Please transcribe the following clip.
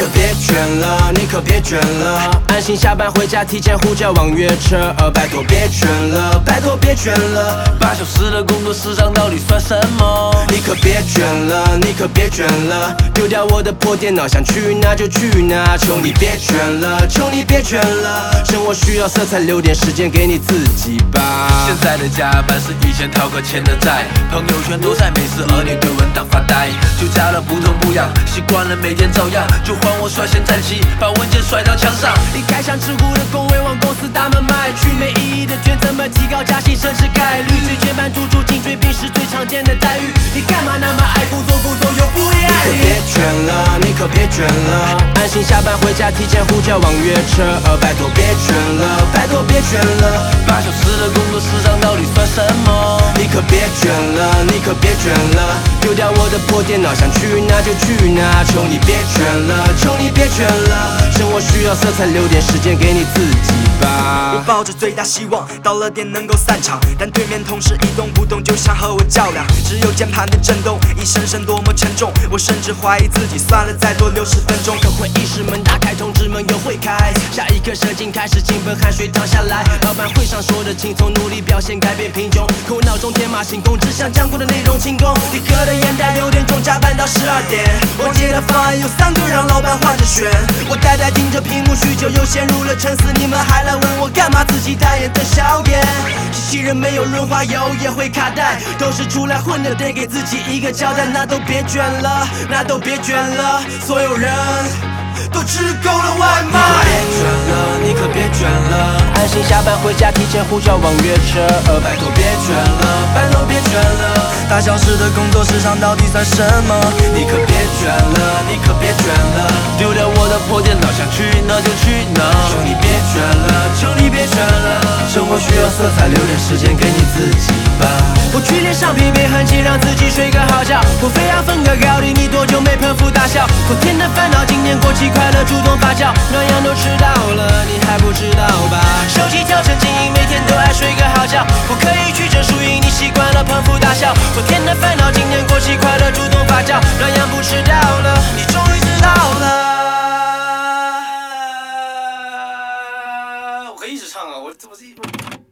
可别卷了，你可别卷了，安心下班回家提前呼叫网约车，拜托别卷了，拜托别卷了 ，8小时的工作时长到底算什么？ 你可别卷了，你可别卷了，丢掉我的破电脑，想去哪就去哪，求你别卷了，求你别卷了，生活需要色彩，留点时间给你自己吧。 现在的加班是以前逃课欠的债，朋友圈都在美食而你对文档发呆，就加了不痛不痒，习惯了每天照样，就换我率先站起，把文件甩到墙上。 离开像吃苦的工位往公司大门迈去，没意义的卷怎么提高加薪升职概率？最前班入驻颈椎病是最常见的待遇，你干嘛那么爱工作，工作又不会爱你？你可别卷了，你可别卷了，安心下班回家提前呼叫网约车，拜托别卷了，拜托别卷了 ，8小时的工作时长到底算什么？ 你可别卷了，你可别卷了，丢掉我的破电脑，想去哪就去哪，求你别卷了，求你别卷了，生活需要色彩，留点时间给你自己吧。 我抱着最大希望，到了点能够散场，但对面同事一动不动，就想和我较量。只有键盘的震动，一声声多么沉重，我甚至怀疑自己，算了，再多60分钟。 可会议室门打开，通知门又会开，下一刻射精开始兴奋，汗水淌下来。老板会上说的轻松，努力表现改变贫穷，可我脑中天马行空，只想讲过的内容清空。你喝的烟袋6点钟加班到12点，我接的方案有3个，让老板换着选。我呆呆盯着屏幕，许久又陷入了沉思。你们还来问我干嘛？自己代言的笑颜，机器人没有润滑油也会卡带，都是出来混的，得给自己一个交代。那都别卷了，那都别卷了，所有人都吃够了外卖。你可别卷了，安心下班回家提前呼叫网约车，拜托别卷了，拜托别卷了 ，8小时的工作时长到底算什么？ 你可别卷了，你可别卷了， 丢掉我的破电脑，想去哪就去哪， 求你别卷了，求你别卷了，生活需要色彩，留点时间给你自己吧。我去练上疲惫痕迹，让自己睡个好觉，我非要分个高低，你多久没喷腹大笑？昨天的烦恼，今年过期快乐主动发酵，暖阳都吃到了，你还不知道吧？手机调成静音，每天都爱睡个好觉，我可以取证输赢，你习惯了喷腹大笑。昨天的烦恼，今年过期快乐主动发酵，暖阳不吃到了，你终于知道了。我可以一直唱啊，我这不是。